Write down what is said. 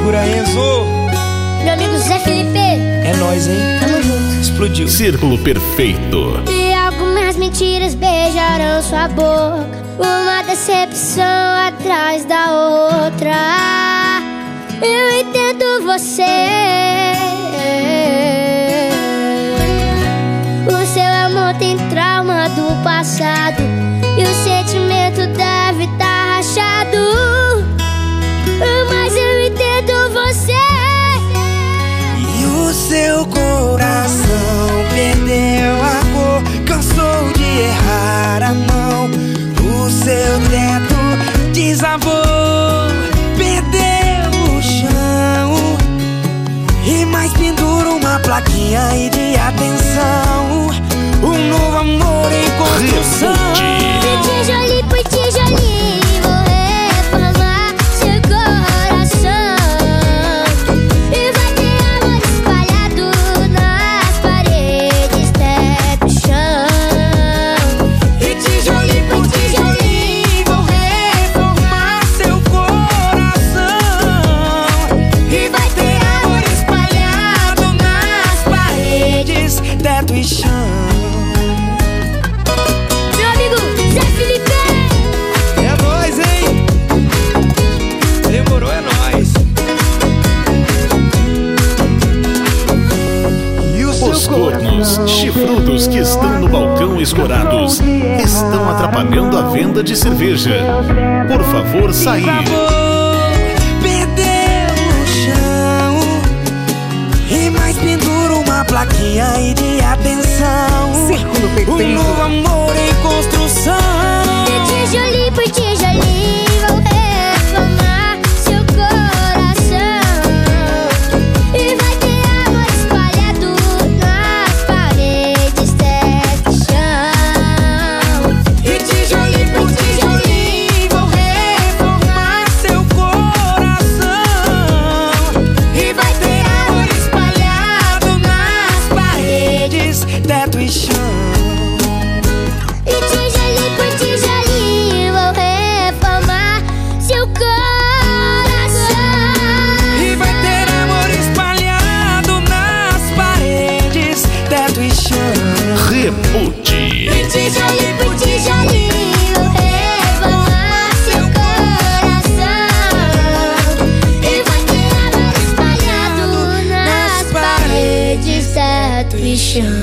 Segura, Enzo. Meu amigo Zé Felipe. É nóis, hein? Tamo junto. Explodiu. Círculo Perfeito. E algumas mentiras beijarão sua boca, uma decepção atrás da outra. Eu entendo você. O seu amor tem trauma do passado e o sentimento deve estar rachado. Mas eu entendo você. E o seu coração perdeu a cor, cansou de errar a mão. O seu teto desabou, perdeu o chão. E mais pendura uma plaquinha aí de atenção. Um novo amor em construção. Por tijolinho por tijolinho vou reformar seu coração. E vai ter amor espalhado nas paredes, teto e chão. E tijolinho por tijolinho vou reformar seu coração. E vai ter amor espalhado nas paredes, teto e chão. Meu amigo Zé Felipe. É nóis, hein? Demorou, é nóis. E o Os cornos chifrudos que estão no balcão escorados estão atrapalhando a venda de cerveja. Por favor, sair. Perdeu o chão. E mais pendura uma plaquinha aí de atenção. Círculo Um Perfeito. novo amor em construção. De tijolinho por tijolinho vou reformar seu coração. E vai ter amor espalhado nas paredes, teto e chão. E tijolinho por tijolinho vou reformar seu coração. E vai ter amor espalhado nas paredes, teto e chão. E tijolinho por tijolinho vou reformar seu coração. E vai ter amor espalhado nas paredes, teto e chão. Rebute. E tijolinho por Tijolinho vou reformar seu coração. E vai ter amor espalhado nas paredes, teto e chão.